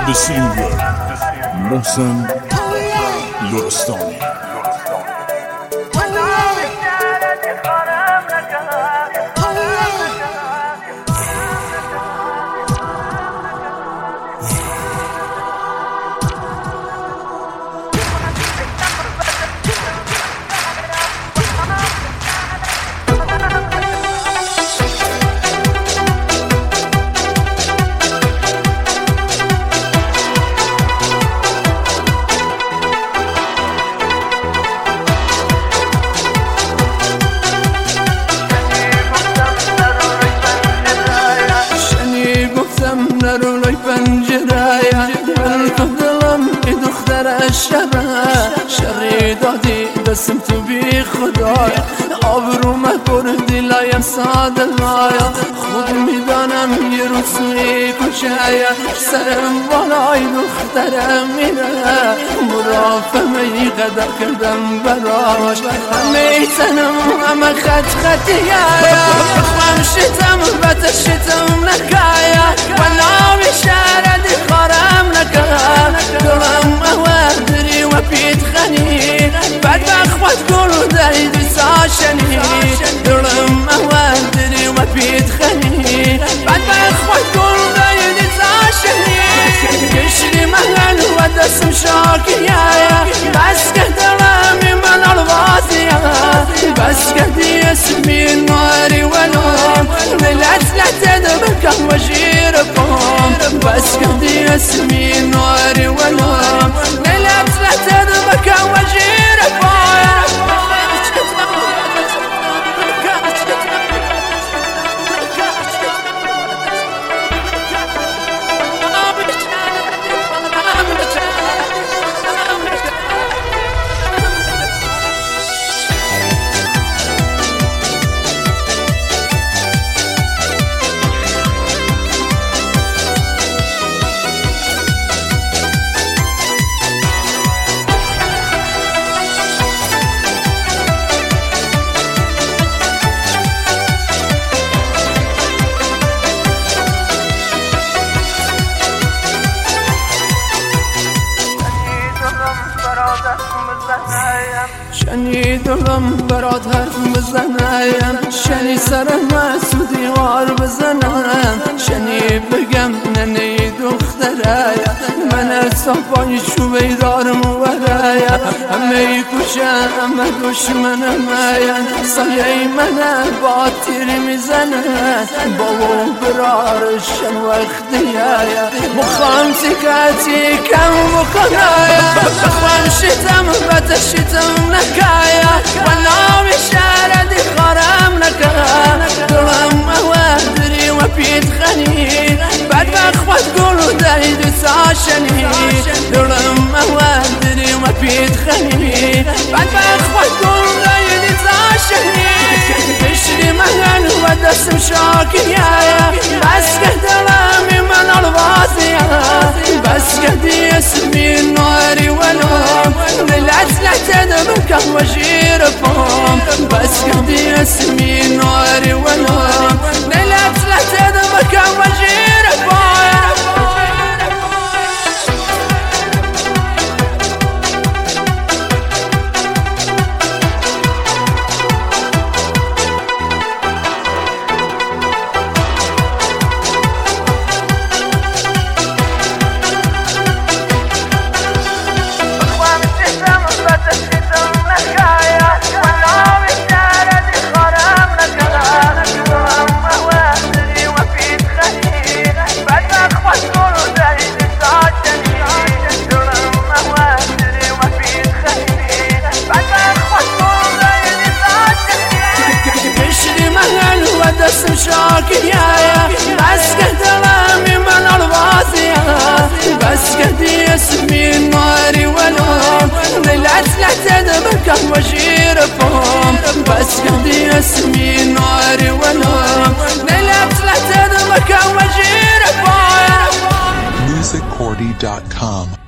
سینگر محسن لرستانی. نرولای پنجره دلم ای دختر شری دادی دستم تو بی خدای آبرو مکردی لایم ساده لایا خود میدانم یه روز میکشه سرم بالای دخترم میره مرافمه ای قدر کردم براش همه تنم همه خطیه خمشتم بتشتم نکایا وناوی شردی خارم نکا دلم اوادری و پیت خنی بعد بخوات گلو دایدی ساشنی دلم اوادری و پیت خنی بعد بخوات گلو دایدی ساشنی کشری محل و دستم شاکیه بس که دلمی من الوازیه بس که دی اسمی ناری ولوم ملت لتدبکم و جیرکم بس که دی اسمی ناری ولوم ملت لتدبکم و جیرکم شنیدم برات حرف بزنم شنی سر مسو دیوار بزنم شنی بگم ننه دختره من صفای شوی دارم وره همه کشن همه دشمنم سایه من با تیری میزنن بابا برارشن وقتیه مخوام سکتی کم بکنه خمشتم بتشتم نکایا وناوی شردی خارم نکا دلم اوادری و پیت خنی بعد بخوات گلو دایدی ساشنی دلم اوادری و پیت خنی بعد بخوات گلو دایدی ساشنی کشری محل و دستم شاکیه بس که دلمی من الوازیه بس که دی اسمی ناری ولوم ملت لتدبکم و جیرکم بس که دی اسمی ناری ولوم ملت لتدبکم و جیرکم دستم شاکیه بس که دلمی من الوازیه بس که دی اسمی ناری ولوم ملت لتدبکم و جیرکم بس که دی اسمی ناری ولوم ملت لتدبکم و جیرکم musiccordy.com